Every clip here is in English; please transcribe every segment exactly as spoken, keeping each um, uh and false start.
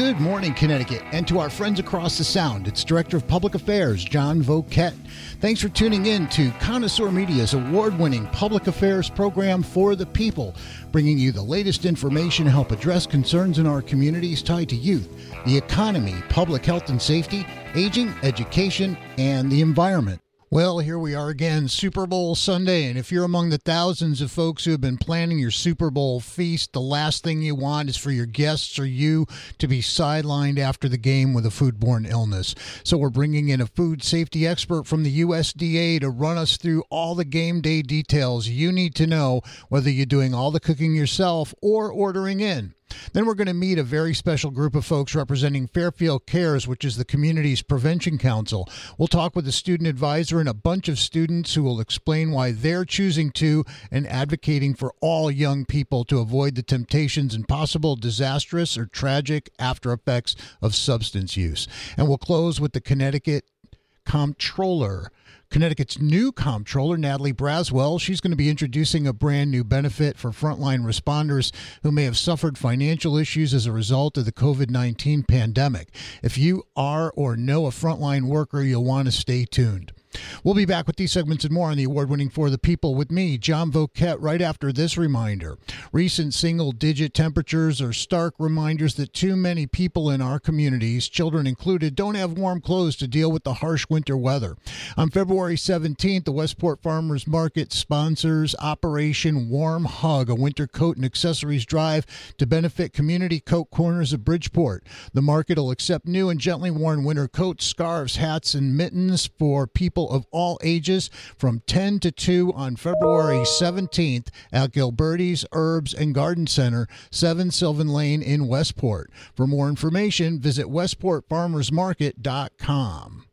Good morning, Connecticut, and to our friends across the Sound, it's Director of Public Affairs, John Voket. Thanks for tuning in to Connoisseur Media's award-winning public affairs program for the people, bringing you the latest information to help address concerns in our communities tied to youth, the economy, public health and safety, aging, education, and the environment. Well, here we are again, Super Bowl Sunday, and if you're among the thousands of folks who have been planning your Super Bowl feast, the last thing you want is for your guests or you to be sidelined after the game with a foodborne illness. So we're bringing in a food safety expert from the U S D A to run us through all the game day details you need to know, whether you're doing all the cooking yourself or ordering in. Then we're going to meet a very special group of folks representing Fairfield Cares, which is the community's prevention council. We'll talk with a student advisor and a bunch of students who will explain why they're choosing to and advocating for all young people to avoid the temptations and possible disastrous or tragic after effects of substance use. And we'll close with the Connecticut Comptroller. Connecticut's new comptroller, Natalie Braswell, she's going to be introducing a brand new benefit for frontline responders who may have suffered financial issues as a result of the covid nineteen pandemic. If you are or know a frontline worker, you'll want to stay tuned. We'll be back with these segments and more on the award-winning For the People with me, John Voket, right after this reminder. Recent single-digit temperatures are stark reminders that too many people in our communities, children included, don't have warm clothes to deal with the harsh winter weather. On February seventeenth, the Westport Farmers Market sponsors Operation Warm Hug, a winter coat and accessories drive to benefit Community Coat Corners of Bridgeport. The market will accept new and gently worn winter coats, scarves, hats, and mittens for people of all ages from ten to two on February seventeenth at Gilberti's Herbs and Garden Center, seven Sylvan Lane in Westport. For more information, visit westport farmers market dot com.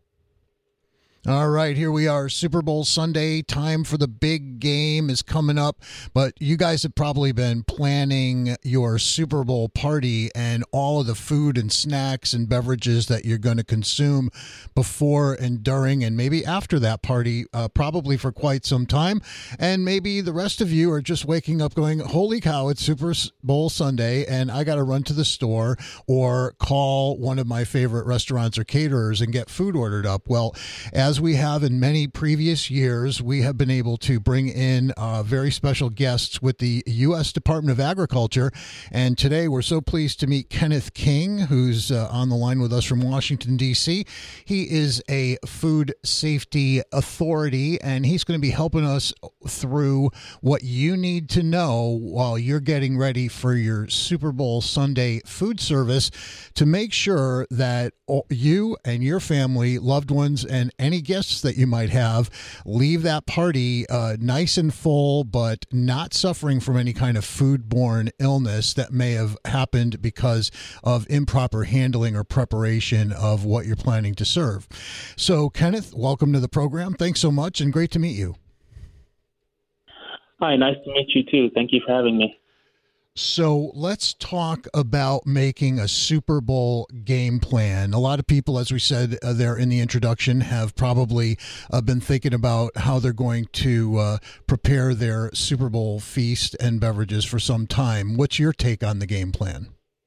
All right, here we are, Super Bowl Sunday. Time for the big game is coming up, but you guys have probably been planning your Super Bowl party and all of the food and snacks and beverages that you're going to consume before and during and maybe after that party, uh, probably for quite some time. And maybe the rest of you are just waking up going, holy cow, it's Super Bowl Sunday, and I got to run to the store or call one of my favorite restaurants or caterers and get food ordered up. Well, as we have in many previous years, we have been able to bring in uh, very special guests with the U S Department of Agriculture. And today we're so pleased to meet Kenneth King, who's uh, on the line with us from Washington, D C. He is a food safety authority, and he's going to be helping us through what you need to know while you're getting ready for your Super Bowl Sunday food service to make sure that you and your family, loved ones, and any guests that you might have leave that party uh, nice and full, but not suffering from any kind of foodborne illness that may have happened because of improper handling or preparation of what you're planning to serve. So, Kenneth, welcome to the program. Thanks so much, and great to meet you. Hi, nice to meet you too. Thank you for having me. So let's talk about making a Super Bowl game plan. A lot of people, as we said uh, there in the introduction, have probably uh, been thinking about how they're going to uh, prepare their Super Bowl feast and beverages for some time. What's your take on the game plan?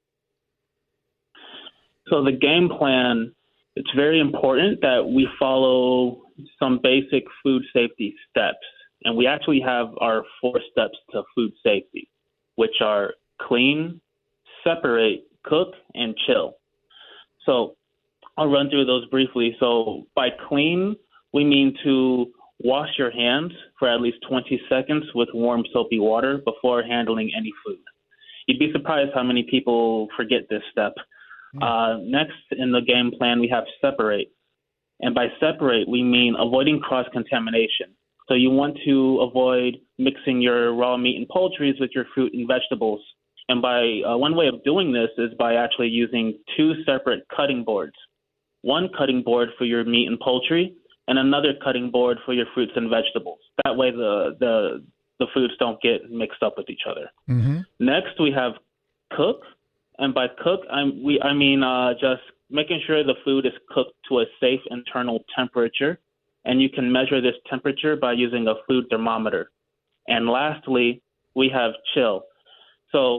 So the game plan, it's very important that we follow some basic food safety steps. And we actually have our four steps to food safety, which are clean, separate, cook, and chill. So I'll run through those briefly. So by clean, we mean to wash your hands for at least twenty seconds with warm soapy water before handling any food. You'd be surprised how many people forget this step. Mm. Uh, next in the game plan, we have separate. And by separate, we mean avoiding cross-contamination. So you want to avoid mixing your raw meat and poultry with your fruit and vegetables. And by uh, one way of doing this is by actually using two separate cutting boards. One cutting board for your meat and poultry and another cutting board for your fruits and vegetables. That way the the, the foods don't get mixed up with each other. Mm-hmm. Next, we have cook. And by cook, I'm, we, I mean uh, just making sure the food is cooked to a safe internal temperature. And you can measure this temperature by using a food thermometer. And lastly, we have chill. So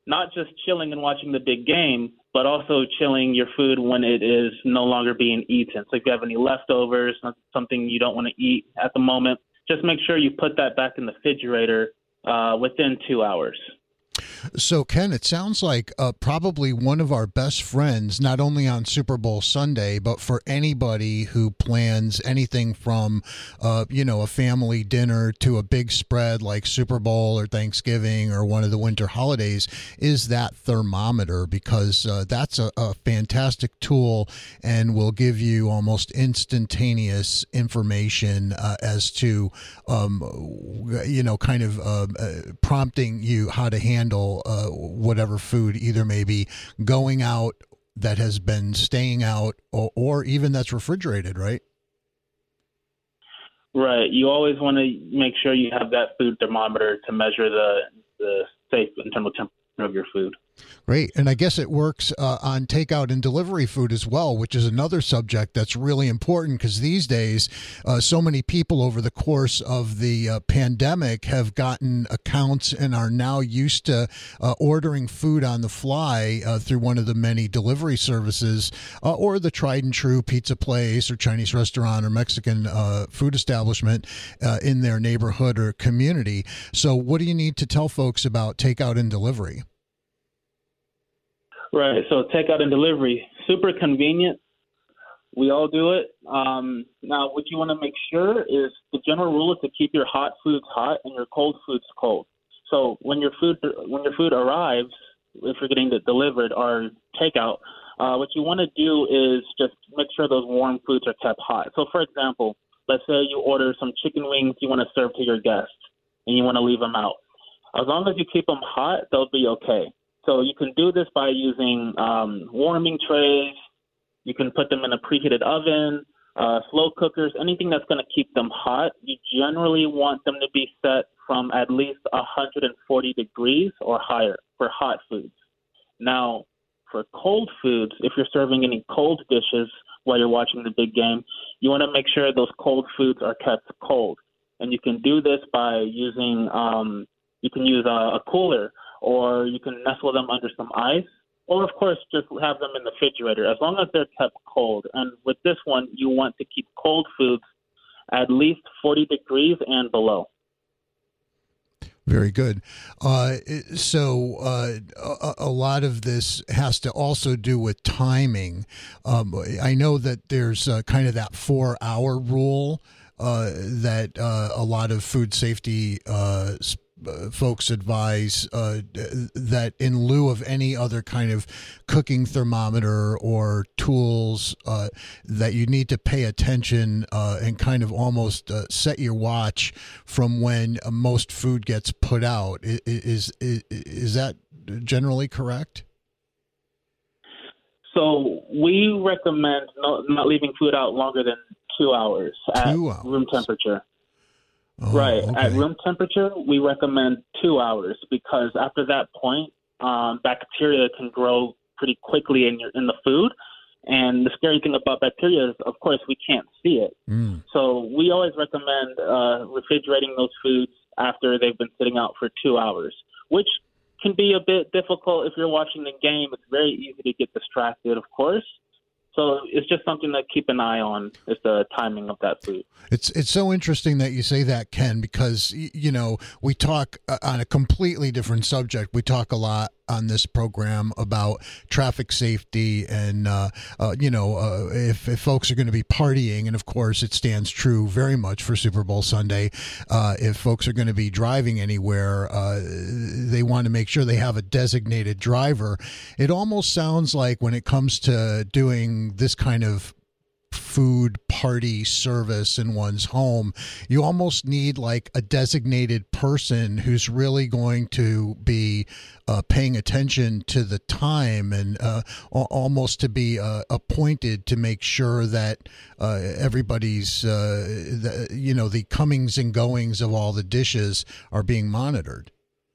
not just chilling and watching the big game, but also chilling your food when it is no longer being eaten. So if you have any leftovers, something you don't want to eat at the moment, just make sure you put that back in the refrigerator uh, within two hours. So, Ken, it sounds like uh, probably one of our best friends, not only on Super Bowl Sunday, but for anybody who plans anything from, uh, you know, a family dinner to a big spread like Super Bowl or Thanksgiving or one of the winter holidays, is that thermometer, because uh, that's a, a fantastic tool and will give you almost instantaneous information uh, as to, um, you know, kind of uh, uh, prompting you how to handle Uh, whatever food either may be going out that has been staying out or, or even that's refrigerated, right? Right. You always want to make sure you have that food thermometer to measure the, the safe internal temperature of your food. Great. And I guess it works uh, on takeout and delivery food as well, which is another subject that's really important because these days, uh, so many people over the course of the uh, pandemic have gotten accounts and are now used to uh, ordering food on the fly uh, through one of the many delivery services uh, or the tried and true pizza place or Chinese restaurant or Mexican uh, food establishment uh, in their neighborhood or community. So what do you need to tell folks about takeout and delivery? Right. So takeout and delivery, super convenient. We all do it. Um, now, what you want to make sure is the general rule is to keep your hot foods hot and your cold foods cold. So when your food when your food arrives, if you're getting it delivered or takeout, uh, what you want to do is just make sure those warm foods are kept hot. So, for example, let's say you order some chicken wings you want to serve to your guests and you want to leave them out. As long as you keep them hot, they'll be okay. So you can do this by using um, warming trays. You can put them in a preheated oven, uh, slow cookers, anything that's going to keep them hot. You generally want them to be set from at least one hundred forty degrees or higher for hot foods. Now, for cold foods, if you're serving any cold dishes while you're watching the big game, you want to make sure those cold foods are kept cold. And you can do this by using, um, you can use a, a cooler, or you can nestle them under some ice, or, of course, just have them in the refrigerator, as long as they're kept cold. And with this one, you want to keep cold foods at least forty degrees and below. Very good. Uh, so uh, a, a lot of this has to also do with timing. Um, I know that there's uh, kind of that four-hour rule uh, that uh, a lot of food safety uh Uh, folks advise uh, that in lieu of any other kind of cooking thermometer or tools, uh, that you need to pay attention uh, and kind of almost uh, set your watch from when uh, most food gets put out. Is, is is that generally correct? So we recommend no, not leaving food out longer than two hours at two hours. room temperature. Oh, right. okay. At room temperature, we recommend two hours because after that point, um, bacteria can grow pretty quickly in your in the food. And the scary thing about bacteria is, of course, we can't see it. Mm. So we always recommend uh, refrigerating those foods after they've been sitting out for two hours, which can be a bit difficult if you're watching the game. It's very easy to get distracted, of course. So it's just something to keep an eye on, is the timing of that food. It's it's so interesting that you say that, Ken, because, you know, we talk uh, on a completely different subject. We talk a lot on this program about traffic safety and, uh, uh, you know, uh, if, if folks are going to be partying, and of course it stands true very much for Super Bowl Sunday, uh, if folks are going to be driving anywhere, uh, they want to make sure they have a designated driver. It almost sounds like when it comes to doing this kind of food party service in one's home, you almost need like a designated person who's really going to be uh, paying attention to the time and uh, almost to be uh, appointed to make sure that uh, everybody's, uh, the, you know, the comings and goings of all the dishes are being monitored.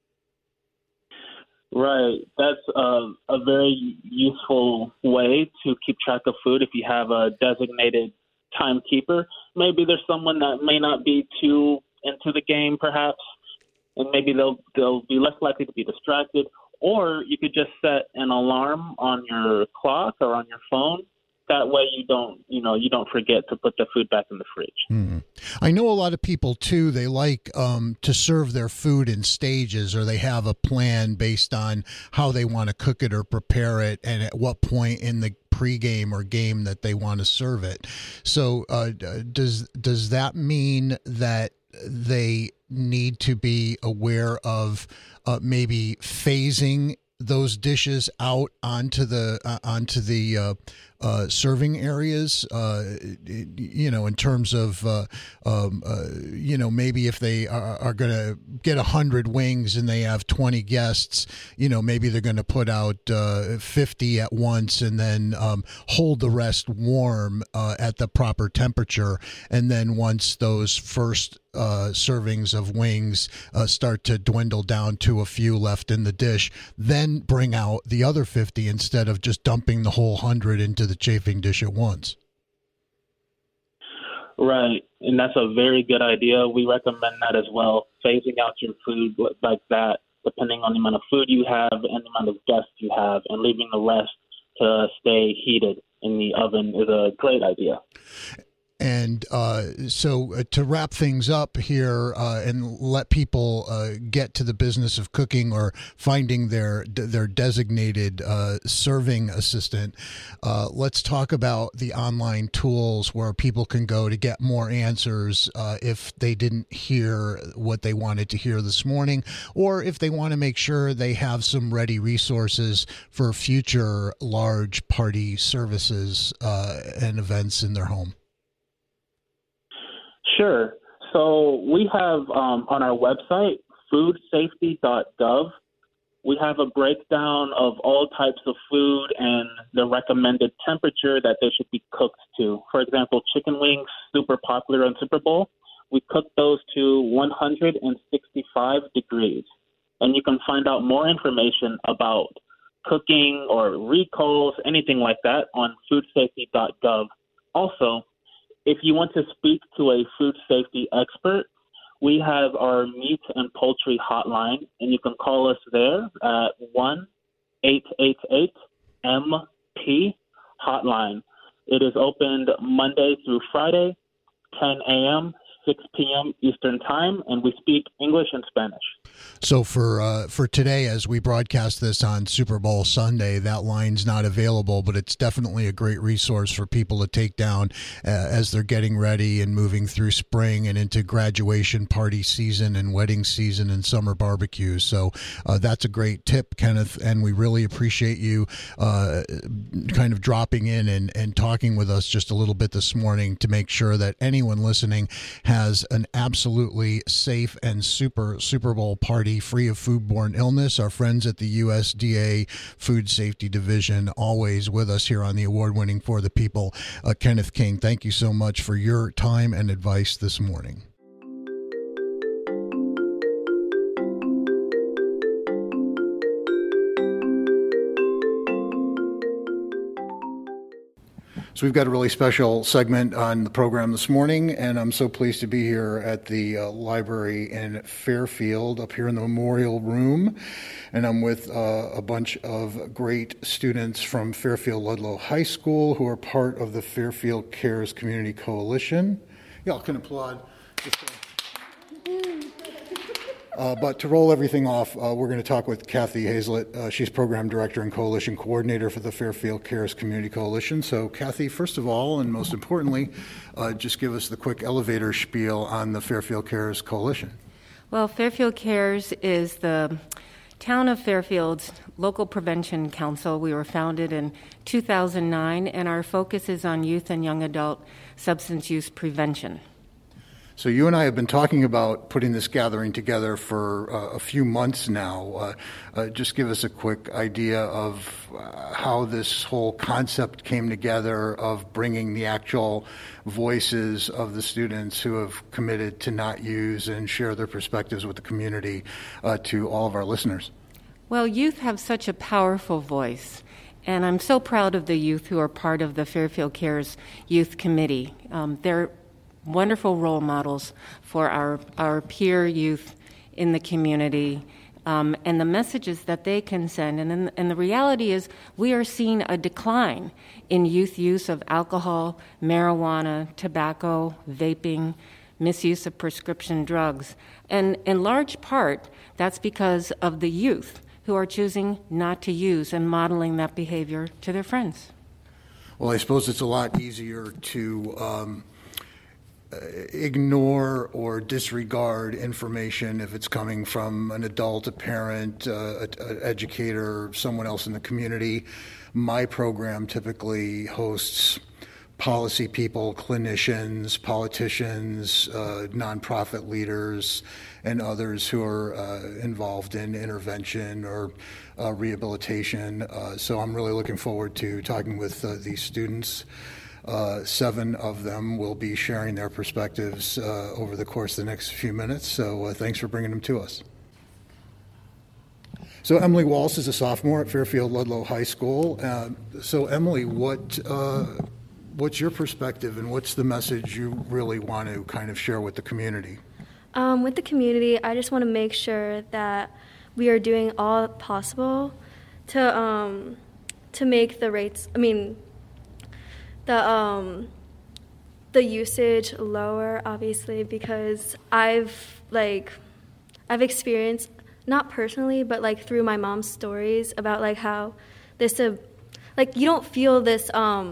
Right. That's a, a very useful way to keep track of food if you have a designated timekeeper. Maybe there's someone that may not be too into the game, perhaps, and maybe they'll they'll be less likely to be distracted. or you could just set an alarm on your clock or on your phone. That way you don't, you know, you don't forget to put the food back in the fridge. Mm. I know a lot of people, too, they like um, to serve their food in stages, or they have a plan based on how they want to cook it or prepare it and at what point in the pregame or game that they want to serve it. So uh, does does that mean that they need to be aware of uh, maybe phasing those dishes out onto the uh, onto the uh, uh, serving areas, uh, you know, in terms of, uh, um, uh, you know, maybe if they are, are going to get one hundred wings and they have twenty guests, you know, maybe they're going to put out uh, fifty at once and then um, hold the rest warm uh, at the proper temperature. And then once those first uh, servings of wings uh, start to dwindle down to a few left in the dish, then bring out the other fifty instead of just dumping the whole one hundred into the chafing dish at once. Right, and that's a very good idea. We recommend that as well, phasing out your food like that, depending on the amount of food you have and the amount of guests you have, and leaving the rest to stay heated in the oven is a great idea. And uh, so uh, to wrap things up here uh, and let people uh, get to the business of cooking or finding their their designated uh, serving assistant, uh, let's talk about the online tools where people can go to get more answers uh, if they didn't hear what they wanted to hear this morning, or if they want to make sure they have some ready resources for future large party services uh, and events in their home. Sure. So we have um, on our website, food safety dot gov, we have a breakdown of all types of food and the recommended temperature that they should be cooked to. For example, chicken wings, super popular on Super Bowl. We cook those to one hundred sixty-five degrees. And you can find out more information about cooking or recalls, anything like that, on food safety dot gov. Also, if you want to speak to a food safety expert, we have our meat and poultry hotline, and you can call us there at one eight eight eight M P hotline. It is opened Monday through Friday, ten a.m., six p.m. Eastern Time, and we speak English and Spanish. So for uh, for today, as we broadcast this on Super Bowl Sunday, that line's not available, but it's definitely a great resource for people to take down uh, as they're getting ready and moving through spring and into graduation party season and wedding season and summer barbecues. So uh, that's a great tip, Kenneth, and we really appreciate you uh, kind of dropping in and, and talking with us just a little bit this morning to make sure that anyone listening has an absolutely safe and super Super Bowl party free of foodborne illness. Our friends at the U S D A Food Safety Division, always with us here on the award-winning For the People. Uh, Kenneth King, thank you so much for your time and advice this morning. So we've got a really special segment on the program this morning, and I'm so pleased to be here at the uh, library in Fairfield, up here in the Memorial Room, and I'm with uh, a bunch of great students from Fairfield Ludlow High School who are part of the Fairfield Cares Community Coalition. Y'all can applaud. Uh, but to roll everything off, uh, we're going to talk with Kathy Hazlett. Uh, she's Program Director and Coalition Coordinator for the Fairfield Cares Community Coalition. So, Kathy, first of all, and most importantly, uh, just give us the quick elevator spiel on the Fairfield Cares Coalition. Well, Fairfield Cares is the Town of Fairfield's local prevention council. We were founded in two thousand nine, and our focus is on youth and young adult substance use prevention. So you and I have been talking about putting this gathering together for uh, a few months now. Uh, uh, just give us a quick idea of uh, how this whole concept came together of bringing the actual voices of the students who have committed to not use and share their perspectives with the community uh, to all of our listeners. Well, youth have such a powerful voice, and I'm so proud of the youth who are part of the Fairfield Cares Youth Committee. Um, they're wonderful role models for our, our peer youth in the community. um, and the messages that they can send. And, then, and the reality is we are seeing a decline in youth use of alcohol, marijuana, tobacco, vaping, misuse of prescription drugs. And in large part, that's because of the youth who are choosing not to use and modeling that behavior to their friends. Well, I suppose it's a lot easier to um, ignore or disregard information if it's coming from an adult, a parent, uh, an educator, someone else in the community. My program typically hosts policy people, clinicians, politicians, uh, nonprofit leaders, and others who are uh, involved in intervention or uh, rehabilitation. Uh, so I'm really looking forward to talking with uh, these students. Uh, seven of them will be sharing their perspectives uh, over the course of the next few minutes. So uh, thanks for bringing them to us. So Emily Walsh is a sophomore at Fairfield Ludlow High School. Uh, so Emily, what uh, what's your perspective and what's the message you really want to kind of share with the community? Um, with the community, I just want to make sure that we are doing all possible to um, to make the rates, I mean, the um, the usage lower, obviously, because I've like I've experienced, not personally, but like through my mom's stories about like how this uh, like you don't feel this um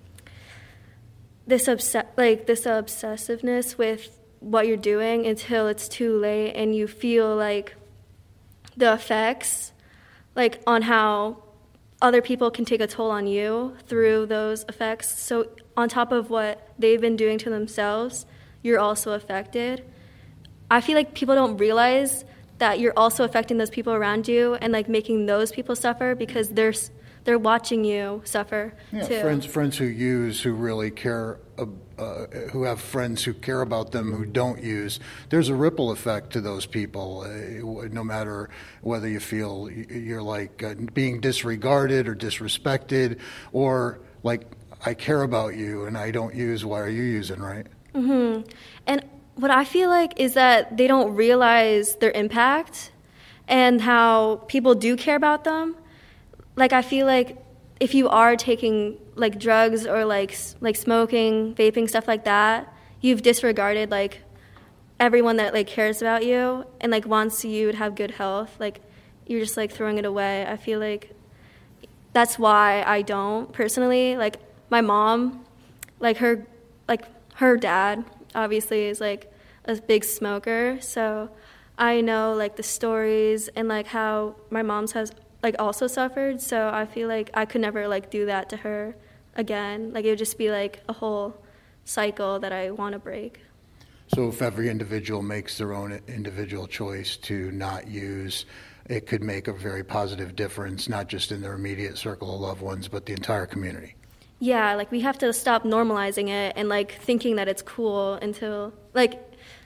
this obs- like this obsessiveness with what you're doing until it's too late, and you feel like the effects like on how other people can take a toll on you through those effects. So on top of what they've been doing to themselves, you're also affected. I feel like people don't realize that you're also affecting those people around you and like making those people suffer because they're they're watching you suffer yeah, too. Friends, friends who use, who really care, uh, uh, who have friends who care about them who don't use. There's a ripple effect to those people, uh, no matter whether you feel you're like uh, being disregarded or disrespected, or like I care about you and I don't use. Why are you using, right? Mm-hmm. And what I feel like is that they don't realize their impact and how people do care about them. Like, I feel like if you are taking, like, drugs or, like, like smoking, vaping, stuff like that, you've disregarded, like, everyone that, like, cares about you and, like, wants you to have good health. Like, you're just, like, throwing it away. I feel like that's why I don't, personally. Like, my mom, like, her, like, her dad, obviously, is, like, a big smoker. So I know, like, the stories and, like, how my mom's has like also suffered, so I feel like I could never like do that to her again. Like it would just be like a whole cycle that I want to break. So if every individual makes their own individual choice to not use, it could make a very positive difference, not just in their immediate circle of loved ones, but the entire community. Yeah, like we have to stop normalizing it and like thinking that it's cool until like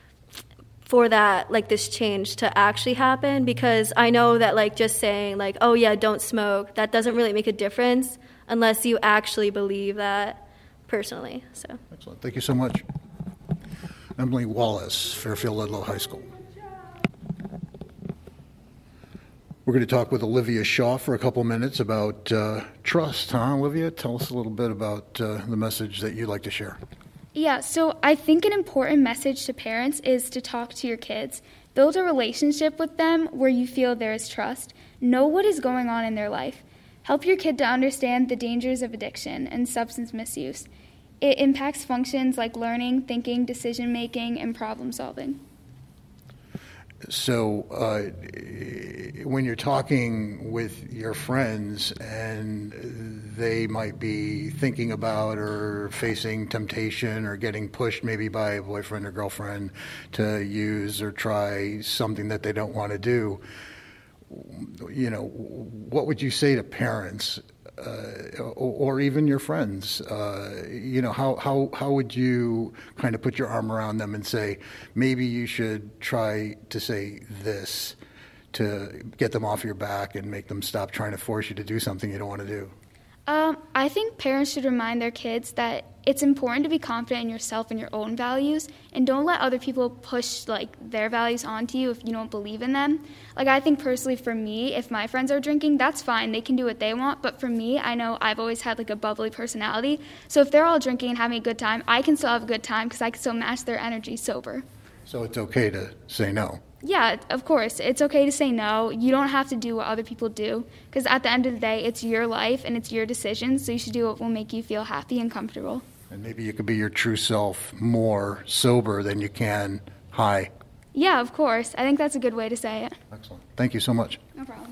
for that, like, this change to actually happen, because I know that, like, just saying, like, oh, yeah, don't smoke, that doesn't really make a difference unless you actually believe that personally. So. Excellent. Thank you so much. Emily Wallace, Fairfield Ludlow High School. We're going to talk with Olivia Shaw for a couple minutes about uh, trust, huh, Olivia? Tell us a little bit about uh, the message that you'd like to share. Yeah, so I think an important message to parents is to talk to your kids. Build a relationship with them where you feel there is trust. Know what is going on in their life. Help your kid to understand the dangers of addiction and substance misuse. It impacts functions like learning, thinking, decision-making, and problem-solving. So uh, when you're talking with your friends and they might be thinking about or facing temptation or getting pushed maybe by a boyfriend or girlfriend to use or try something that they don't want to do, you know, what would you say to parents uh, or, or even your friends? Uh, you know, how, how, how would you kind of put your arm around them and say, maybe you should try to say this to get them off your back and make them stop trying to force you to do something you don't want to do? Um, I think parents should remind their kids that it's important to be confident in yourself and your own values, and don't let other people push like their values onto you if you don't believe in them. Like, I think personally for me, if my friends are drinking, that's fine. They can do what they want. But for me, I know I've always had like a bubbly personality. So if they're all drinking and having a good time, I can still have a good time because I can still match their energy sober. So it's okay to say no. Yeah, of course. It's okay to say no. You don't have to do what other people do because at the end of the day, it's your life and it's your decision. So you should do what will make you feel happy and comfortable. And maybe you could be your true self more sober than you can high. Yeah, of course. I think that's a good way to say it. Excellent. Thank you so much. No problem.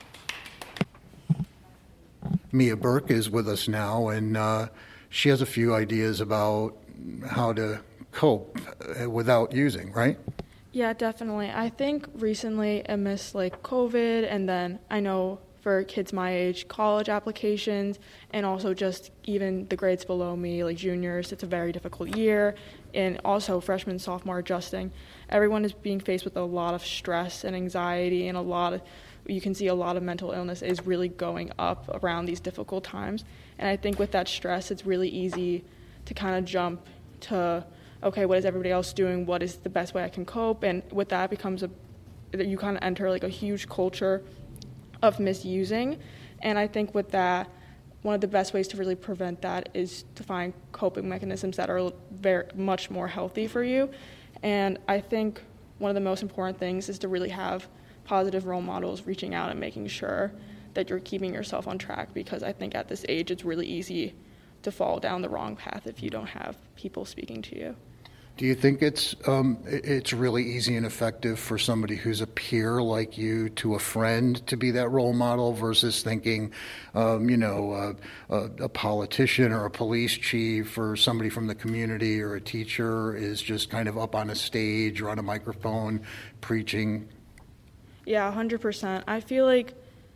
Mia Burke is with us now, and uh, she has a few ideas about how to cope without using, right? Yeah, definitely. I think recently amidst like COVID, and then I know for kids my age, college applications, and also just even the grades below me, like juniors, it's a very difficult year, and also freshmen, sophomore adjusting. Everyone is being faced with a lot of stress and anxiety, and a lot of, you can see a lot of mental illness is really going up around these difficult times. And I think with that stress, it's really easy to kind of jump to, okay, what is everybody else doing? What is the best way I can cope? And with that becomes a, you kind of enter like a huge culture of misusing. And I think with that, one of the best ways to really prevent that is to find coping mechanisms that are very much more healthy for you. And I think one of the most important things is to really have positive role models reaching out and making sure that you're keeping yourself on track, because I think at this age it's really easy to fall down the wrong path if you don't have people speaking to you. Do you think it's um, it's really easy and effective for somebody who's a peer like you to a friend to be that role model versus thinking, um, you know, uh, a, a politician or a police chief or somebody from the community or a teacher is just kind of up on a stage or on a microphone preaching? Yeah, one hundred percent. I feel like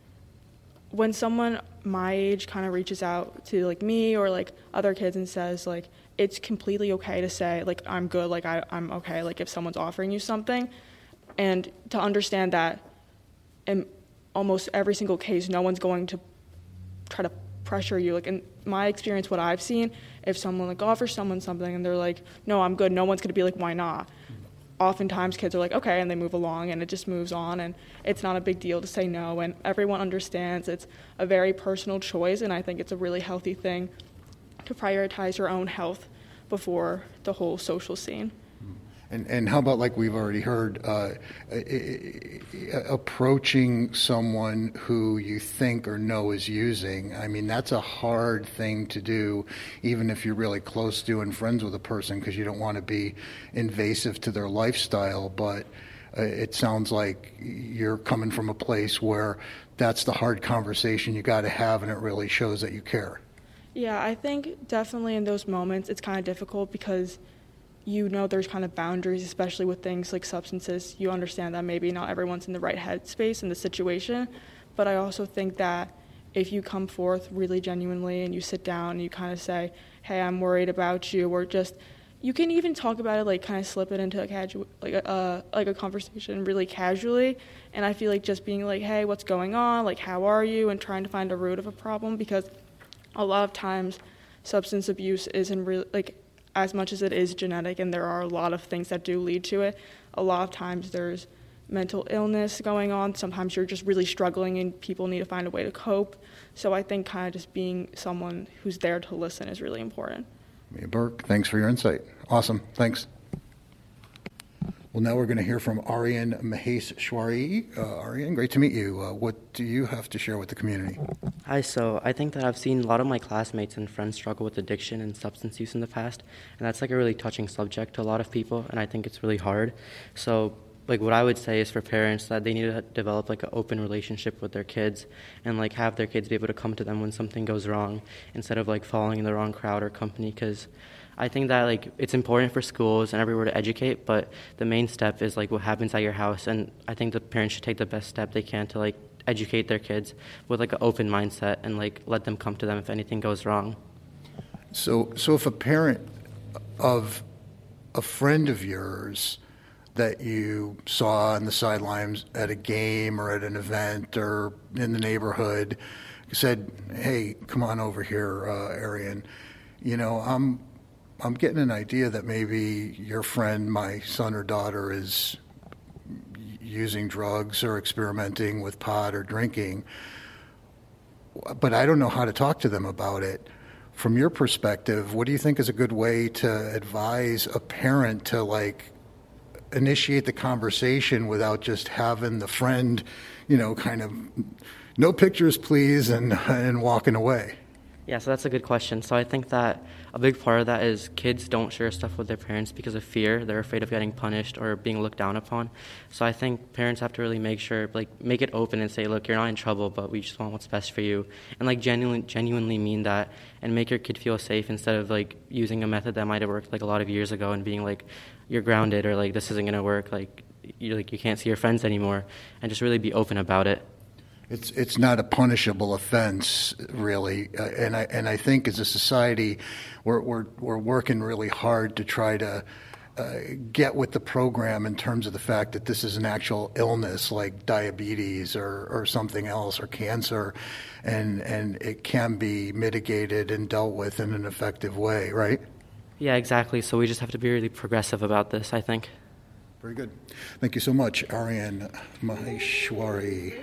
when someone my age kind of reaches out to like me or like other kids and says like, it's completely okay to say, like, I'm good, like, I, I'm okay, like, if someone's offering you something. And to understand that in almost every single case, no one's going to try to pressure you. Like, in my experience, what I've seen, if someone, like, offers someone something and they're like, no, I'm good, no one's going to be like, why not? Oftentimes, kids are like, okay, and they move along, and it just moves on, and it's not a big deal to say no, and everyone understands it's a very personal choice, and I think it's a really healthy thing to prioritize your own health before the whole social scene. And and how about, like we've already heard, uh, approaching someone who you think or know is using? I mean, that's a hard thing to do, even if you're really close to and friends with a person, because you don't want to be invasive to their lifestyle. But uh, it sounds like you're coming from a place where that's the hard conversation you got to have, and it really shows that you care. Yeah, I think definitely in those moments it's kind of difficult because you know there's kind of boundaries, especially with things like substances. You understand that maybe not everyone's in the right headspace in the situation, but I also think that if you come forth really genuinely and you sit down and you kind of say, hey, I'm worried about you, or just, you can even talk about it, like kind of slip it into a casual, like a, uh, like a conversation really casually. And I feel like just being like, hey, what's going on? Like, how are you? And trying to find a root of a problem, because a lot of times substance abuse isn't really, like, as much as it is genetic, and there are a lot of things that do lead to it, a lot of times there's mental illness going on. Sometimes you're just really struggling and people need to find a way to cope. So I think kind of just being someone who's there to listen is really important. Mia Burke, thanks for your insight. Awesome. Thanks. Well, now we're going to hear from Aryan Maheshwari. Uh, Aryan, great to meet you. Uh, what do you have to share with the community? Hi, so I think that I've seen a lot of my classmates and friends struggle with addiction and substance use in the past, and that's like a really touching subject to a lot of people, and I think it's really hard. So like what I would say is for parents that they need to develop like an open relationship with their kids and like have their kids be able to come to them when something goes wrong instead of like following the wrong crowd or company, because I think that like it's important for schools and everywhere to educate, but the main step is like what happens at your house, and I think the parents should take the best step they can to like educate their kids with like an open mindset and like let them come to them if anything goes wrong. So, so if a parent of a friend of yours that you saw on the sidelines at a game or at an event or in the neighborhood said, "Hey, come on over here, uh, Arian. You know, I'm I'm getting an idea that maybe your friend, my son or daughter, is using drugs or experimenting with pot or drinking, but I don't know how to talk to them about it." From your perspective, what do you think is a good way to advise a parent to, like, initiate the conversation without just having the friend, you know, kind of, no pictures, please, and and walking away? Yeah, so that's a good question. So I think that a big part of that is kids don't share stuff with their parents because of fear. They're afraid of getting punished or being looked down upon. So I think parents have to really make sure, like, make it open and say, look, you're not in trouble, but we just want what's best for you. And, like, genuinely, genuinely mean that and make your kid feel safe instead of, like, using a method that might have worked, like, a lot of years ago and being like, you're grounded or, like, this isn't going to work. Like, you like you can't see your friends anymore, and just really be open about it. It's it's not a punishable offense, really, uh, and I and I think as a society, we're we're we're working really hard to try to uh, get with the program in terms of the fact that this is an actual illness like diabetes or, or something else or cancer, and and it can be mitigated and dealt with in an effective way, right? Yeah, exactly. So we just have to be really progressive about this, I think. Very good. Thank you so much, Arian Maheshwari.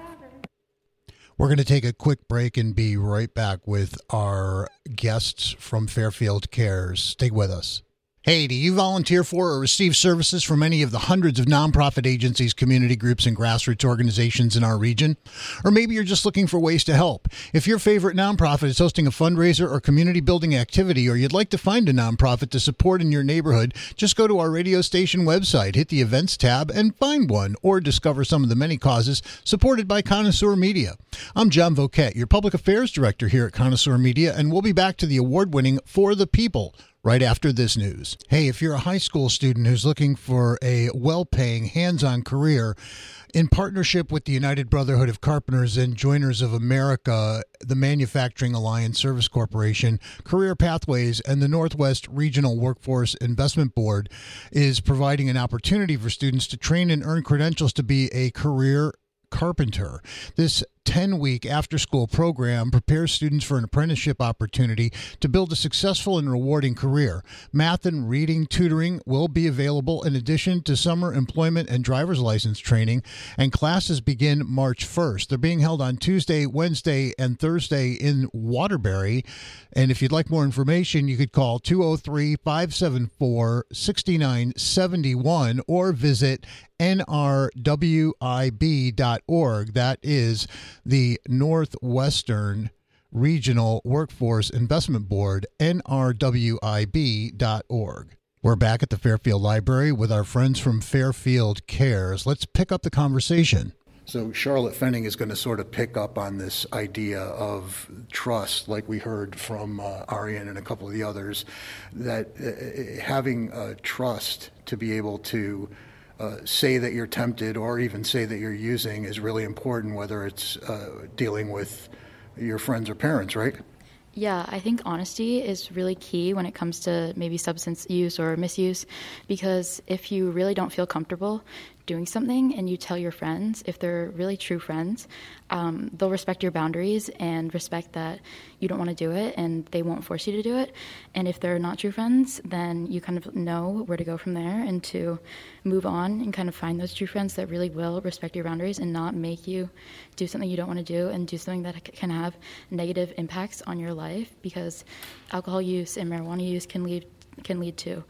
We're going to take a quick break and be right back with our guests from Fairfield Cares. Stay with us. Hey, do you volunteer for or receive services from any of the hundreds of nonprofit agencies, community groups, and grassroots organizations in our region? Or maybe you're just looking for ways to help. If your favorite nonprofit is hosting a fundraiser or community building activity, or you'd like to find a nonprofit to support in your neighborhood, just go to our radio station website, hit the events tab, and find one, or discover some of the many causes supported by Connoisseur Media. I'm John Voquette, your public affairs director here at Connoisseur Media, and we'll be back to the award-winning For the People right after this news. Hey, if you're a high school student who's looking for a well-paying, hands-on career, in partnership with the United Brotherhood of Carpenters and Joiners of America, the Manufacturing Alliance Service Corporation, Career Pathways, and the Northwest Regional Workforce Investment Board is providing an opportunity for students to train and earn credentials to be a career carpenter. This ten-week after-school program prepares students for an apprenticeship opportunity to build a successful and rewarding career. Math and reading tutoring will be available in addition to summer employment and driver's license training, and classes begin March first. They're being held on Tuesday, Wednesday, and Thursday in Waterbury, and if you'd like more information, you could call two oh three, five seven four, six nine seven one or visit N R W I B dot org. That is the Northwestern Regional Workforce Investment Board, N R W I B dot org. We're back at the Fairfield Library with our friends from Fairfield Cares. Let's pick up the conversation. So Charlotte Fenning is going to sort of pick up on this idea of trust, like we heard from uh, Arian and a couple of the others, that uh, having uh, trust to be able to Uh, say that you're tempted or even say that you're using is really important, whether it's uh, dealing with your friends or parents, right? Yeah, I think honesty is really key when it comes to maybe substance use or misuse, because if you really don't feel comfortable doing something and you tell your friends, if they're really true friends, um, they'll respect your boundaries and respect that you don't want to do it, and they won't force you to do it. And if they're not true friends, then you kind of know where to go from there and to move on and kind of find those true friends that really will respect your boundaries and not make you do something you don't want to do and do something that can have negative impacts on your life, because alcohol use and marijuana use can lead can lead to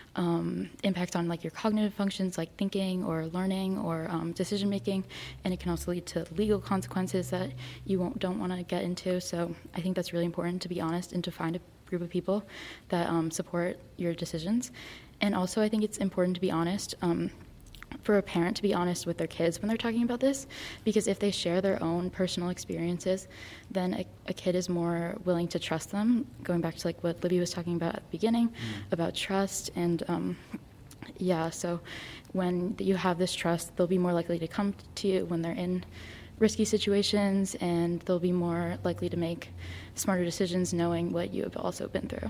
Um, impacts on like your cognitive functions like thinking or learning or um, decision making, and it can also lead to legal consequences that you won't, don't want to get into. So I think that's really important to be honest and to find a group of people that um, support your decisions. And also I think it's important to be honest um, for a parent to be honest with their kids when they're talking about this, because if they share their own personal experiences, then a, a kid is more willing to trust them, going back to like what Libby was talking about at the beginning, mm. about trust. And um, yeah, so when you have this trust, they'll be more likely to come to you when they're in risky situations, and they'll be more likely to make smarter decisions knowing what you have also been through.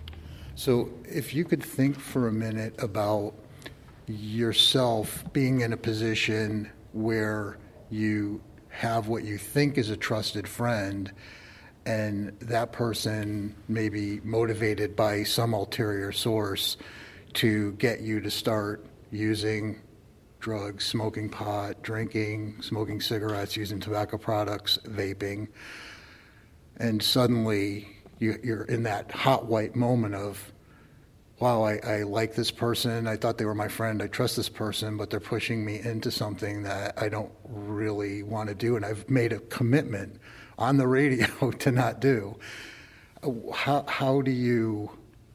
So if you could think for a minute about yourself being in a position where you have what you think is a trusted friend, and that person may be motivated by some ulterior source to get you to start using drugs, smoking pot, drinking, smoking cigarettes, using tobacco products, vaping, and suddenly you, you're in that hot white moment of, wow, I, I like this person, I thought they were my friend, I trust this person, but they're pushing me into something that I don't really want to do, and I've made a commitment on the radio to not do. How, how do you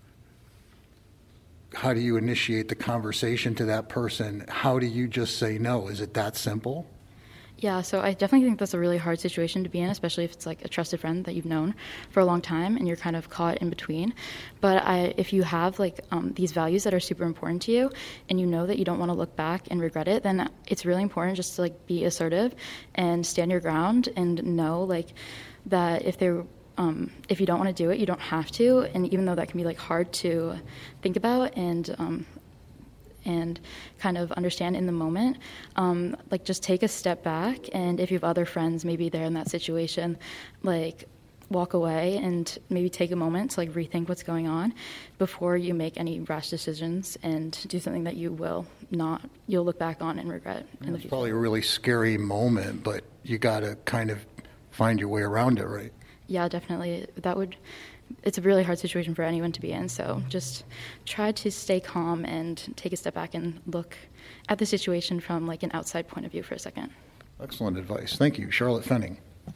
how do you initiate the conversation to that person? How do you just say no? Is it that simple? Yeah, so I definitely think that's a really hard situation to be in, especially if it's like a trusted friend that you've known for a long time and you're kind of caught in between. But I, if you have like um, these values that are super important to you and you know that you don't want to look back and regret it, then it's really important just to like be assertive and stand your ground and know like that if they're Um, if you don't want to do it, you don't have to, and even though that can be like hard to think about and um, and kind of understand in the moment, um, like just take a step back, and if you have other friends maybe they're in that situation, like walk away and maybe take a moment to like rethink what's going on before you make any rash decisions and do something that you will not, you'll look back on and regret in the future. It's probably a really scary moment, but you got to kind of find your way around it, right? Yeah, definitely. That would, it's a really hard situation for anyone to be in. So just try to stay calm and take a step back and look at the situation from like an outside point of view for a second. Excellent advice. Thank you. Charlotte Fenning.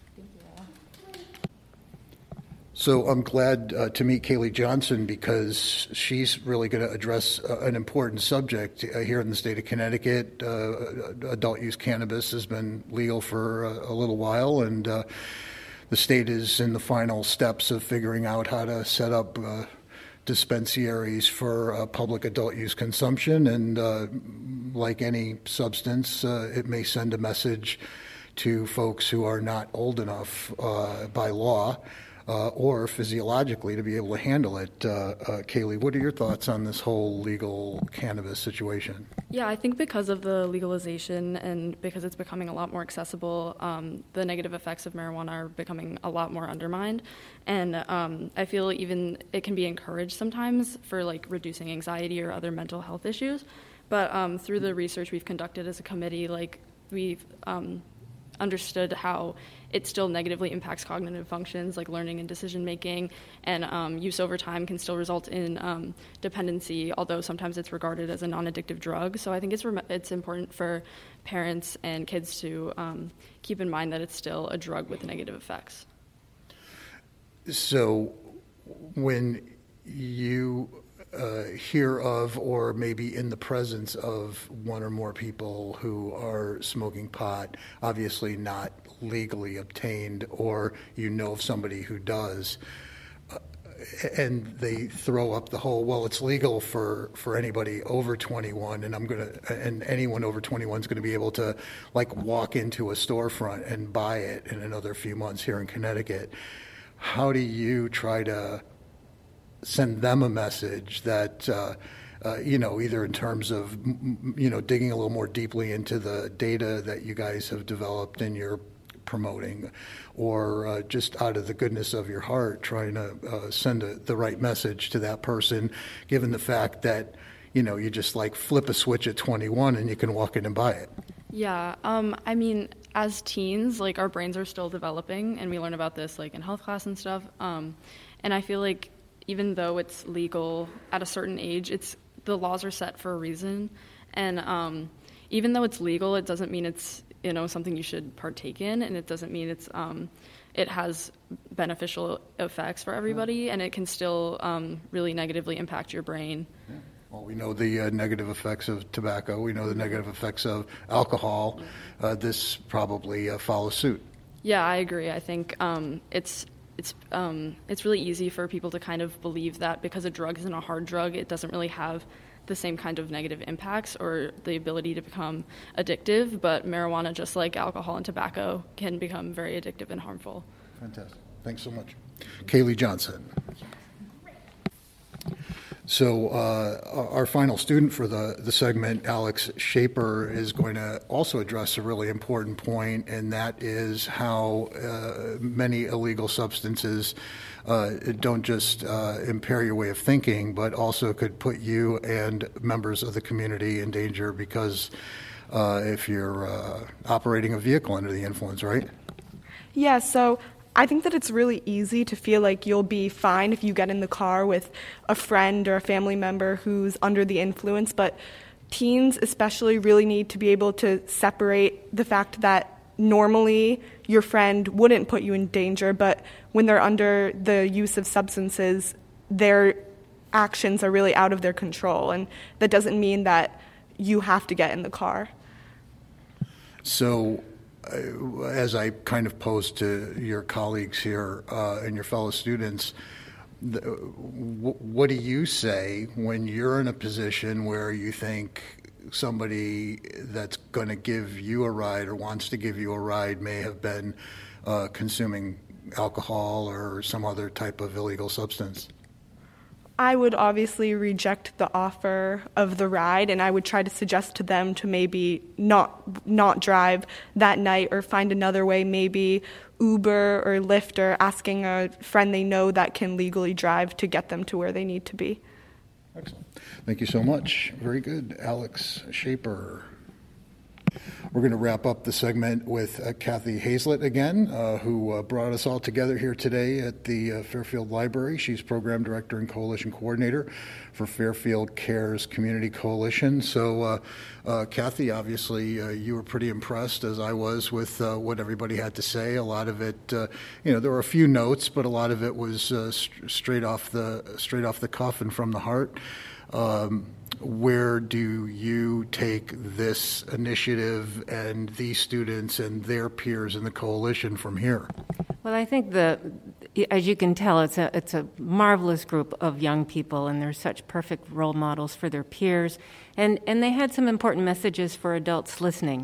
So I'm glad uh, to meet Kaylee Johnson because she's really going to address uh, an important subject uh, here in the state of Connecticut. Uh, adult use cannabis has been legal for uh, a little while, and uh, the state is in the final steps of figuring out how to set up uh, dispensaries for uh, public adult use consumption. And uh, like any substance, uh, it may send a message to folks who are not old enough uh, by law uh, or physiologically to be able to handle it. Uh, uh, Kaylee, what are your thoughts on this whole legal cannabis situation? Yeah, I think because of the legalization and because it's becoming a lot more accessible, um, the negative effects of marijuana are becoming a lot more undermined. And um, I feel even it can be encouraged sometimes for like reducing anxiety or other mental health issues. But um, through the research we've conducted as a committee, like we've um, understood how it still negatively impacts cognitive functions like learning and decision making, and um, use over time can still result in um, dependency, although sometimes it's regarded as a non-addictive drug. So I think it's rem- it's important for parents and kids to um, keep in mind that it's still a drug with negative effects. So when you uh, hear of or maybe in the presence of one or more people who are smoking pot, obviously not legally obtained, or you know of somebody who does, uh, and they throw up the whole, well, it's legal for, for anybody over twenty-one, and I'm gonna, and anyone over twenty-one is gonna be able to like walk into a storefront and buy it in another few months here in Connecticut. How do you try to send them a message that, uh, uh, you know, either in terms of, you know, digging a little more deeply into the data that you guys have developed and you're promoting, or uh, just out of the goodness of your heart trying to uh, send a, the right message to that person, given the fact that, you know, you just like flip a switch at twenty-one and you can walk in and buy it? Yeah, um, I mean, as teens, like our brains are still developing, and we learn about this like in health class and stuff. Um, and I feel like even though it's legal at a certain age, it's the laws are set for a reason. And um, even though it's legal, it doesn't mean it's, you know, something you should partake in, and it doesn't mean it's um, it has beneficial effects for everybody, and it can still um, really negatively impact your brain. Yeah. Well, we know the uh, negative effects of tobacco. We know the negative effects of alcohol. Uh, this probably uh, follows suit. Yeah, I agree. I think um, it's it's um, it's really easy for people to kind of believe that because a drug isn't a hard drug, it doesn't really have the same kind of negative impacts or the ability to become addictive. But marijuana, just like alcohol and tobacco, can become very addictive and harmful. Fantastic. Thanks so much. Kaylee Johnson. So uh, our final student for the, the segment, Alex Shaper, is going to also address a really important point, and that is how uh, many illegal substances uh, don't just uh, impair your way of thinking, but also could put you and members of the community in danger because uh, if you're uh, operating a vehicle under the influence, right? Yeah, so I think that it's really easy to feel like you'll be fine if you get in the car with a friend or a family member who's under the influence, but teens especially really need to be able to separate the fact that normally your friend wouldn't put you in danger, but when they're under the use of substances, their actions are really out of their control, and that doesn't mean that you have to get in the car. So Uh, as I kind of posed to your colleagues here uh, and your fellow students, the, w- what do you say when you're in a position where you think somebody that's going to give you a ride or wants to give you a ride may have been uh, consuming alcohol or some other type of illegal substance? I would obviously reject the offer of the ride, and I would try to suggest to them to maybe not not drive that night or find another way, maybe Uber or Lyft, or asking a friend they know that can legally drive to get them to where they need to be. Excellent. Thank you so much. Very good. Alex Shaper. We're going to wrap up the segment with uh, Kathy Hazlett again, uh, who uh, brought us all together here today at the uh, Fairfield Library. She's Program Director and Coalition Coordinator for Fairfield Cares Community Coalition. So, uh, uh, Kathy, obviously uh, you were pretty impressed, as I was, with uh, what everybody had to say. A lot of it, uh, you know, there were a few notes, but a lot of it was uh, st- straight off the straight off the cuff and from the heart. Um, Where do you take this initiative and these students and their peers in the coalition from here? Well, I think the, as you can tell, it's a it's a marvelous group of young people, and they're such perfect role models for their peers. And and they had some important messages for adults listening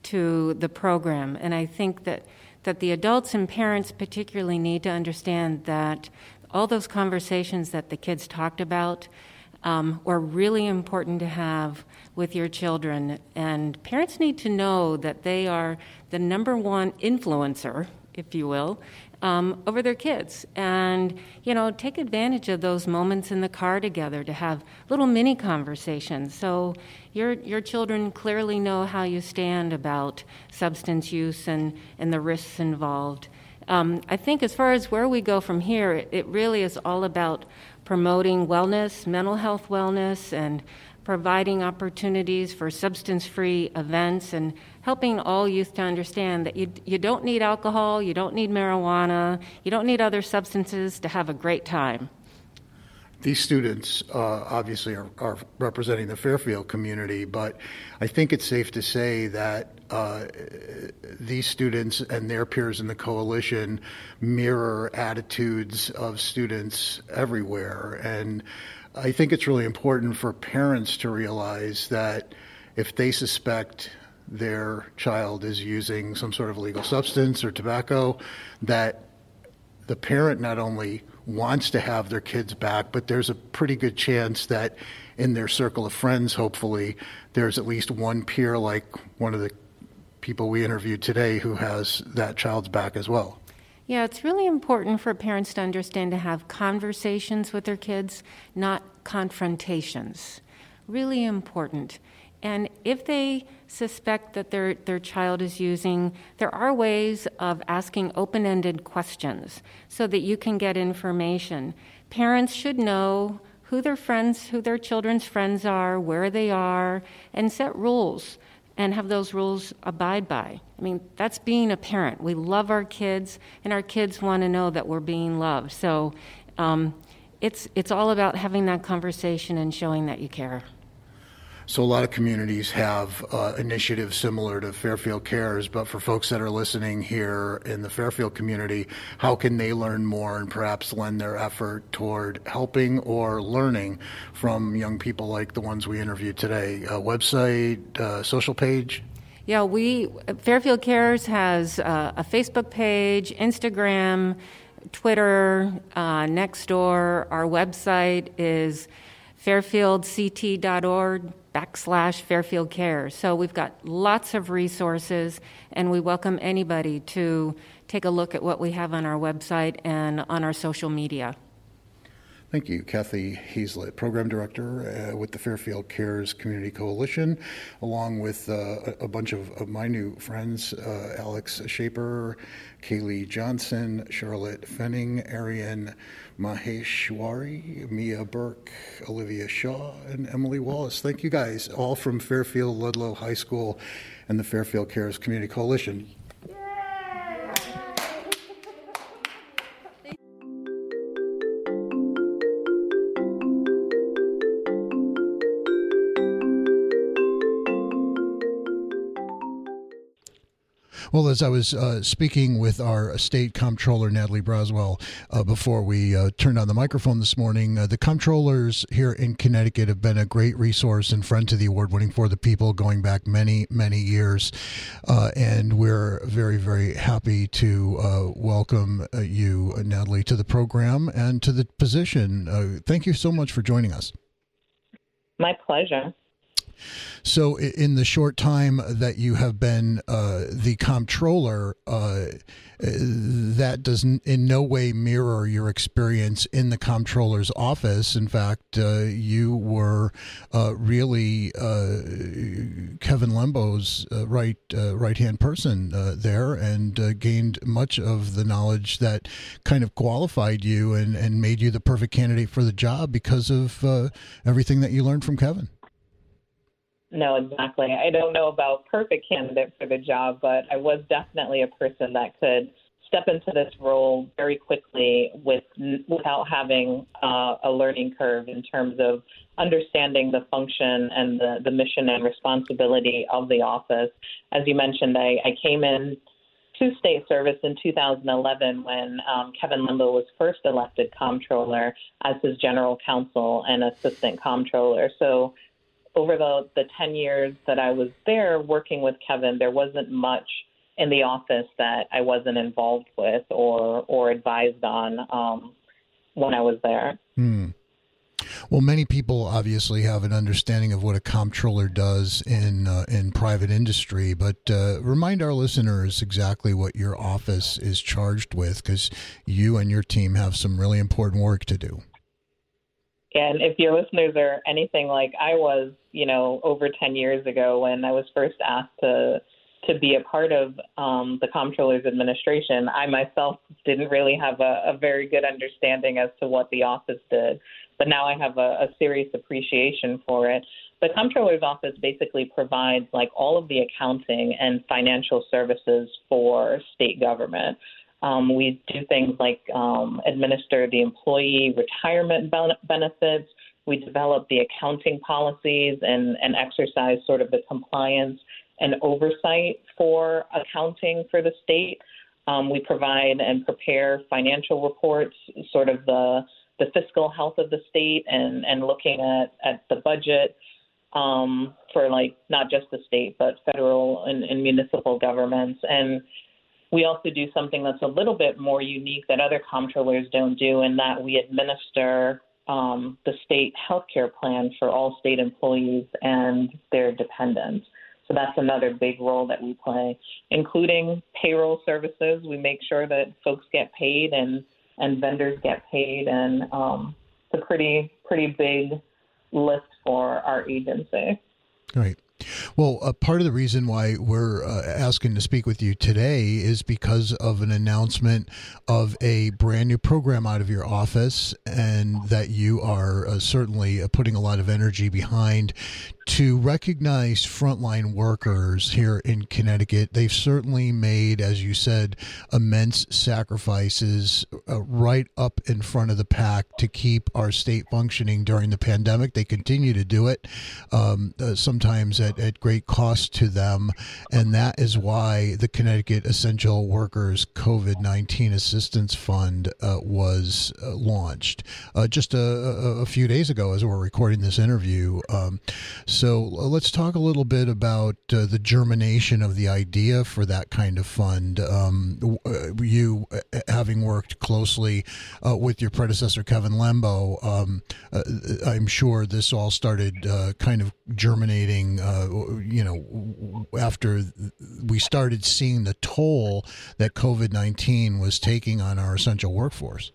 to the program. And I think that that the adults and parents particularly need to understand that all those conversations that the kids talked about Um, are really important to have with your children. And parents need to know that they are the number one influencer, if you will, um, over their kids. And, you know, take advantage of those moments in the car together to have little mini conversations. So your your children clearly know how you stand about substance use and, and the risks involved. Um, I think as far as where we go from here, it, it really is all about promoting wellness, mental health wellness, and providing opportunities for substance-free events and helping all youth to understand that you you don't need alcohol, you don't need marijuana, you don't need other substances to have a great time. These students uh, obviously are, are representing the Fairfield community, but I think it's safe to say that uh, these students and their peers in the coalition mirror attitudes of students everywhere. And I think it's really important for parents to realize that if they suspect their child is using some sort of illegal substance or tobacco, that the parent not only wants to have their kids back, but there's a pretty good chance that in their circle of friends, hopefully, there's at least one peer like one of the people we interviewed today who has that child's back as well. Yeah, it's really important for parents to understand to have conversations with their kids, not confrontations. Really important. And if they suspect that their, their child is using, there are ways of asking open-ended questions so that you can get information. Parents should know who their friends, who their children's friends are, where they are, and set rules and have those rules abide by. I mean, that's being a parent. We love our kids, and our kids want to know that we're being loved. So um, it's it's all about having that conversation and showing that you care. So a lot of communities have uh, initiatives similar to Fairfield Cares, but for folks that are listening here in the Fairfield community, how can they learn more and perhaps lend their effort toward helping or learning from young people like the ones we interviewed today? A website, uh, social page? Yeah, we Fairfield Cares has uh, a Facebook page, Instagram, Twitter, uh, Nextdoor. Our website is fairfieldct.org backslash Fairfield Cares. So we've got lots of resources, and we welcome anybody to take a look at what we have on our website and on our social media. Thank you, Kathy Hazlett, Program Director uh, with the Fairfield Cares Community Coalition, along with uh, a, a bunch of, of my new friends, uh, Alex Shaper, Kaylee Johnson, Charlotte Fenning, Arian Maheshwari, Mia Burke, Olivia Shaw, and Emily Wallace. Thank you guys, all from Fairfield Ludlow High School and the Fairfield Cares Community Coalition. Well, as I was uh, speaking with our state comptroller, Natalie Braswell, uh, before we uh, turned on the microphone this morning, uh, the comptrollers here in Connecticut have been a great resource and friend to the award-winning For the People going back many, many years. Uh, and we're very, very happy to uh, welcome uh, you, Natalie, to the program and to the position. Uh, thank you so much for joining us. My pleasure. So in the short time that you have been uh, the comptroller, uh, that does in no way mirror your experience in the comptroller's office. In fact, uh, you were uh, really uh, Kevin Lembo's uh, right uh, right-hand person uh, there, and uh, gained much of the knowledge that kind of qualified you and, and made you the perfect candidate for the job because of uh, everything that you learned from Kevin. No, exactly. I don't know about perfect candidate for the job, but I was definitely a person that could step into this role very quickly with without having uh, a learning curve in terms of understanding the function and the, the mission and responsibility of the office. As you mentioned, I, I came in to state service in two thousand eleven when um, Kevin Lembo was first elected comptroller as his general counsel and assistant comptroller. So over the, the ten years that I was there working with Kevin, there wasn't much in the office that I wasn't involved with or or advised on um, when I was there. Hmm. Well, many people obviously have an understanding of what a comptroller does in uh, in private industry, but uh, remind our listeners exactly what your office is charged with, because you and your team have some really important work to do. And if your listeners are anything like I was, you know, over ten years ago when I was first asked to to be a part of um, the comptroller's administration, I myself didn't really have a, a very good understanding as to what the office did. But now I have a, a serious appreciation for it. The comptroller's office basically provides like all of the accounting and financial services for state government. Um, we do things like um, administer the employee retirement ben- benefits. We develop the accounting policies and, and exercise sort of the compliance and oversight for accounting for the state. Um, we provide and prepare financial reports, sort of the, the fiscal health of the state and, and looking at, at the budget um, for like not just the state, but federal and, and municipal governments. And we also do something that's a little bit more unique that other comptrollers don't do, in that we administer um, the state healthcare plan for all state employees and their dependents. So that's another big role that we play, including payroll services. We make sure that folks get paid and, and vendors get paid, and um, it's a pretty pretty big list for our agency. Right. Well, a part of the reason why we're uh, asking to speak with you today is because of an announcement of a brand new program out of your office, and that you are uh, certainly uh, putting a lot of energy behind to recognize frontline workers here in Connecticut. They've certainly made, as you said, immense sacrifices uh, right up in front of the pack to keep our state functioning during the pandemic. They continue to do it, um, uh, sometimes at, at great cost to them. And that is why the Connecticut Essential Workers COVID nineteen Assistance Fund uh, was uh, launched uh, just a, a, a few days ago as we're recording this interview. Um, So let's talk a little bit about uh, the germination of the idea for that kind of fund. Um, you, having worked closely uh, with your predecessor, Kevin Lembo, um, uh, I'm sure this all started uh, kind of germinating, uh, you know, after we started seeing the toll that COVID nineteen was taking on our essential workforce.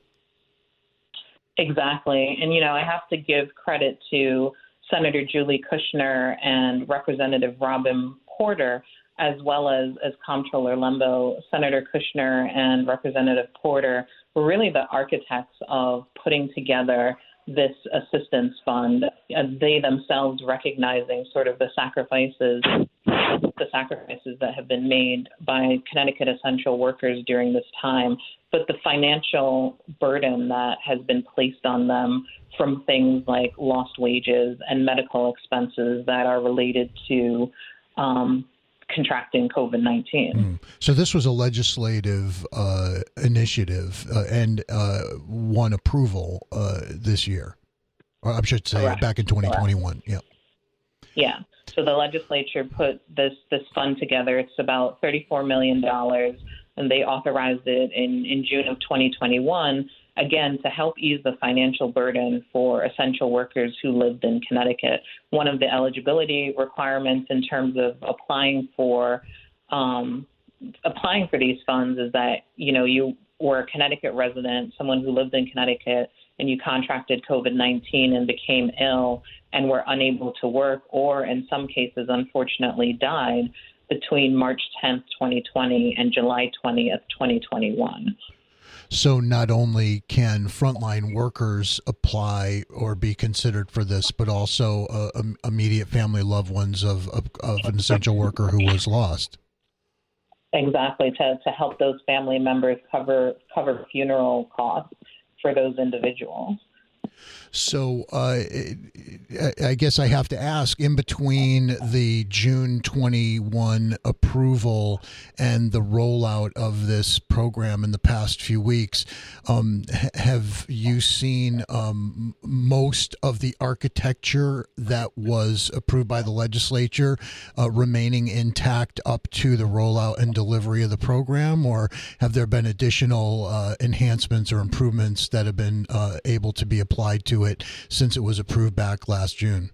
Exactly. And, you know, I have to give credit to Senator Julie Kushner and Representative Robin Porter, as well as, as Comptroller Lembo. Senator Kushner and Representative Porter were really the architects of putting together this assistance fund, and they themselves recognizing sort of the sacrifices, the sacrifices that have been made by Connecticut essential workers during this time, but the financial burden that has been placed on them from things like lost wages and medical expenses that are related to um, contracting COVID nineteen. Mm. So this was a legislative uh, initiative uh, and uh, won approval uh, this year. Or I should say Correct. back in twenty twenty-one. Correct. Yeah. Yeah. So the legislature put this this fund together. It's about thirty-four million dollars, and they authorized it in, in June of twenty twenty-one, again, to help ease the financial burden for essential workers who lived in Connecticut. One of the eligibility requirements in terms of applying for um, applying for these funds is that, you know, you were a Connecticut resident, someone who lived in Connecticut, and you contracted COVID nineteen and became ill and were unable to work, or in some cases, unfortunately, died between March tenth, twenty twenty and July twentieth, twenty twenty-one. So not only can frontline workers apply or be considered for this, but also uh, immediate family loved ones of, of, of an essential worker who was lost. Exactly, to, to help those family members cover cover funeral costs for those individuals. So uh, I guess I have to ask, in between the June twenty-one approval and the rollout of this program in the past few weeks, um, have you seen um, most of the architecture that was approved by the legislature uh, remaining intact up to the rollout and delivery of the program, or have there been additional uh, enhancements or improvements that have been uh, able to be applied to it since it was approved back last June?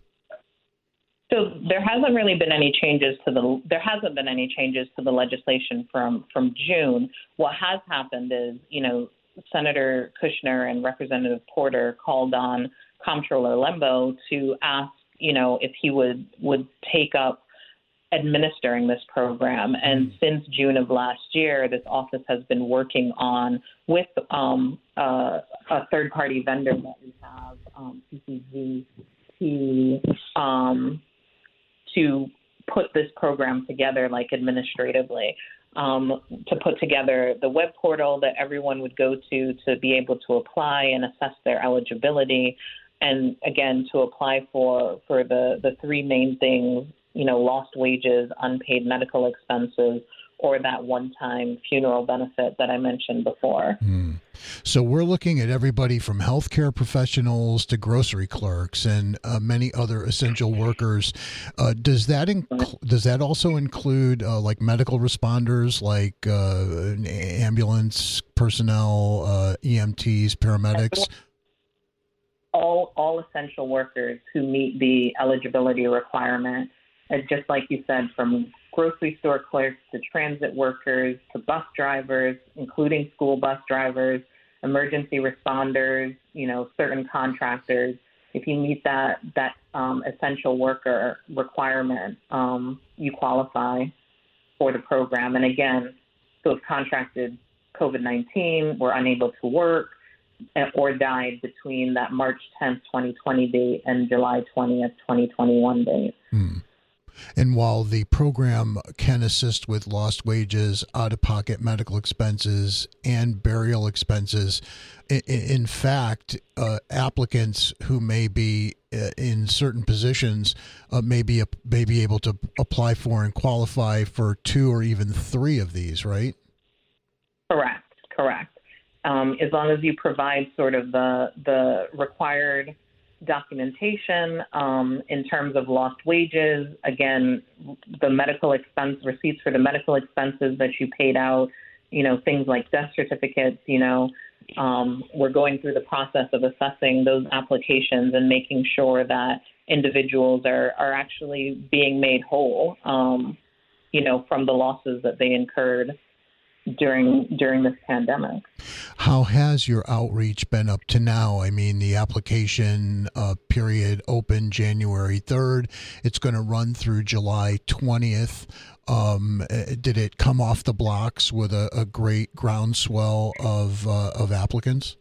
So there hasn't really been any changes to the there hasn't been any changes to the legislation from from June. What has happened is, you know, Senator Kushner and Representative Porter called on Comptroller Lembo to ask, you know, if he would would take up administering this program. And since June of last year, this office has been working on with um, uh, a third-party vendor that we have, um, C C Z, to um, to put this program together, like administratively, um, to put together the web portal that everyone would go to to be able to apply and assess their eligibility, and again to apply for for the the three main things. You know, lost wages, unpaid medical expenses, or that one-time funeral benefit that I mentioned before. Mm. So we're looking at everybody from healthcare professionals to grocery clerks and uh, many other essential workers. Uh, does that inc- does that also include uh, like medical responders, like uh, ambulance personnel, uh, E M Ts, paramedics? All all essential workers who meet the eligibility requirement. And just like you said, from grocery store clerks to transit workers to bus drivers, including school bus drivers, emergency responders, you know, certain contractors. If you meet that that um, essential worker requirement, um, you qualify for the program. And again, those contracted COVID nineteen were unable to work or died between that March tenth, twenty twenty date and July twentieth, twenty twenty-one date. Hmm. And while the program can assist with lost wages, out-of-pocket medical expenses, and burial expenses, in, in fact, uh, applicants who may be uh, in certain positions uh, may, be, may be able to apply for and qualify for two or even three of these, right? Correct, correct. Um, as long as you provide sort of the the required documentation um, in terms of lost wages. Again, the medical expense receipts for the medical expenses that you paid out, you know, things like death certificates, you know, um, we're going through the process of assessing those applications and making sure that individuals are, are actually being made whole, um, you know, from the losses that they incurred during during this pandemic. How has your outreach been up to now? I mean, the application uh, period opened January third. It's going to run through July twentieth. Um, did it come off the blocks with a, a great groundswell of uh, of applicants?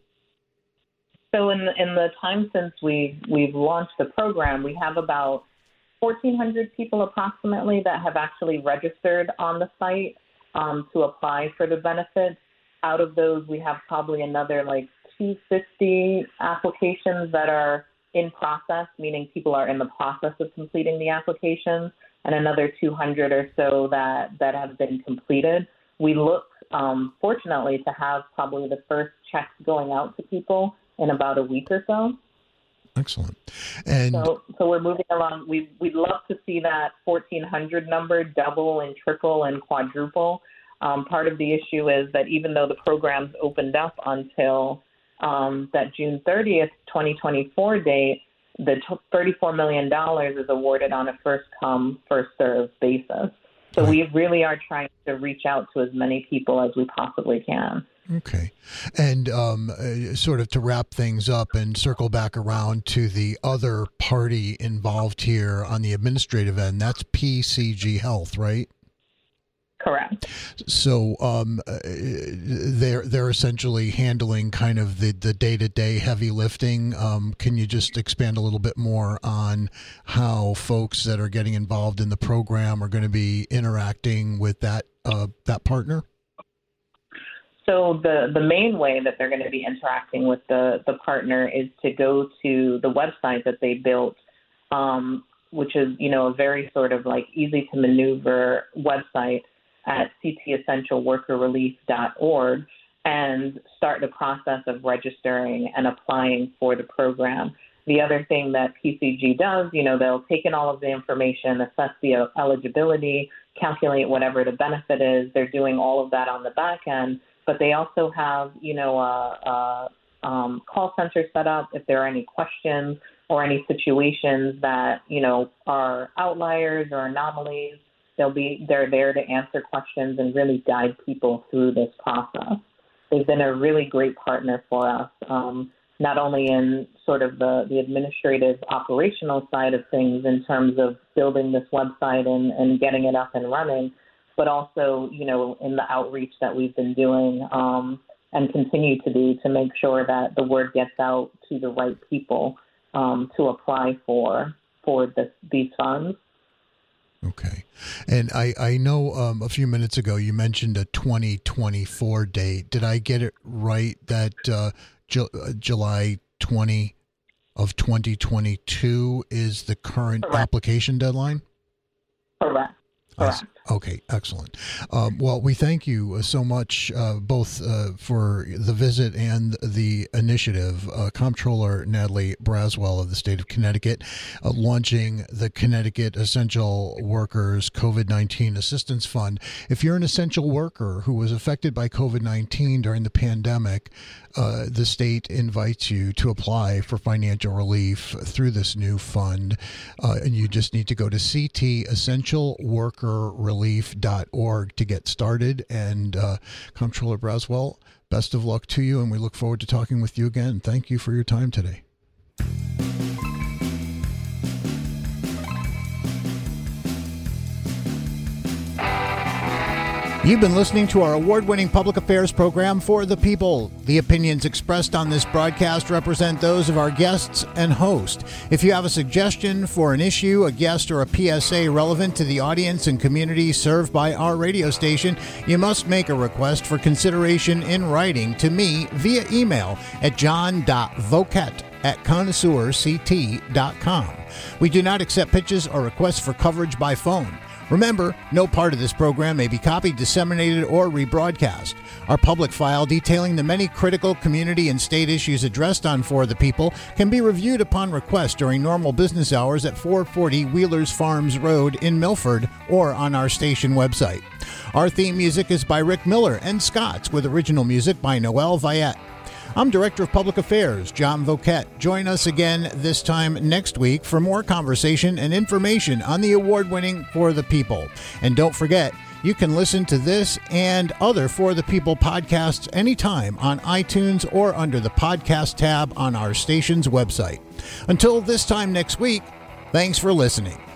So in the, in the time since we've, we've launched the program, we have about fourteen hundred people approximately that have actually registered on the site um, to apply for the benefits. Out of those, we have probably another like two hundred fifty applications that are in process, meaning people are in the process of completing the applications, and another two hundred or so that, that have been completed. We look, um, fortunately, to have probably the first checks going out to people in about a week or so. Excellent. And so, so we're moving along. We, we'd love to see that fourteen hundred number double and triple and quadruple. Um, part of the issue is that even though the program's opened up until um, that June thirtieth, twenty twenty-four date, the thirty-four million dollars is awarded on a first-come, first-served basis. So right. we really are trying to reach out to as many people as we possibly can. Okay. And um, uh, sort of to wrap things up and circle back around to the other party involved here on the administrative end, that's P C G Health, right? Correct. So um, uh, they're they're essentially handling kind of the, the day-to-day heavy lifting. Um, can you just expand a little bit more on how folks that are getting involved in the program are going to be interacting with that uh, that partner? So the, the main way that they're going to be interacting with the, the partner is to go to the website that they built, um, which is, you know, a very sort of like easy to maneuver website at c t essential worker relief dot org and start the process of registering and applying for the program. The other thing that P C G does, you know, they'll take in all of the information, assess the eligibility, calculate whatever the benefit is. They're doing all of that on the back end. But they also have, you know, a, a um, call center set up if there are any questions or any situations that, you know, are outliers or anomalies. They'll be they're there to answer questions and really guide people through this process. They've been a really great partner for us, um, not only in sort of the, the administrative operational side of things in terms of building this website and, and getting it up and running, but also, you know, in the outreach that we've been doing um, and continue to do to make sure that the word gets out to the right people um, to apply for for this, these funds. Okay. And I, I know um, a few minutes ago you mentioned a twenty twenty-four date. Did I get it right that uh, Ju- July twentieth of twenty twenty-two is the current Correct. application deadline? Correct. Correct. Okay, excellent. Um, well, we thank you so much, uh, both uh, for the visit and the initiative. Uh, Comptroller Natalie Braswell of the state of Connecticut uh, launching the Connecticut Essential Workers COVID nineteen Assistance Fund. If you're an essential worker who was affected by COVID nineteen during the pandemic, uh, the state invites you to apply for financial relief through this new fund. Uh, and you just need to go to c t essential worker relief dot org to get started. And uh, Comptroller Braswell, best of luck to you, and we look forward to talking with you again. Thank you for your time today. You've been listening to our award-winning public affairs program For the People. The opinions expressed on this broadcast represent those of our guests and host. If you have a suggestion for an issue, a guest, or a P S A relevant to the audience and community served by our radio station, you must make a request for consideration in writing to me via email at john dot voket at connoisseur c t dot com. We do not accept pitches or requests for coverage by phone. Remember, no part of this program may be copied, disseminated, or rebroadcast. Our public file detailing the many critical community and state issues addressed on For the People can be reviewed upon request during normal business hours at four forty Wheelers Farms Road in Milford or on our station website. Our theme music is by Rick Miller and Scott's, with original music by Noel Viette. I'm Director of Public Affairs, John Voquette. Join us again this time next week for more conversation and information on the award-winning For the People. And don't forget, you can listen to this and other For the People podcasts anytime on iTunes or under the podcast tab on our station's website. Until this time next week, thanks for listening.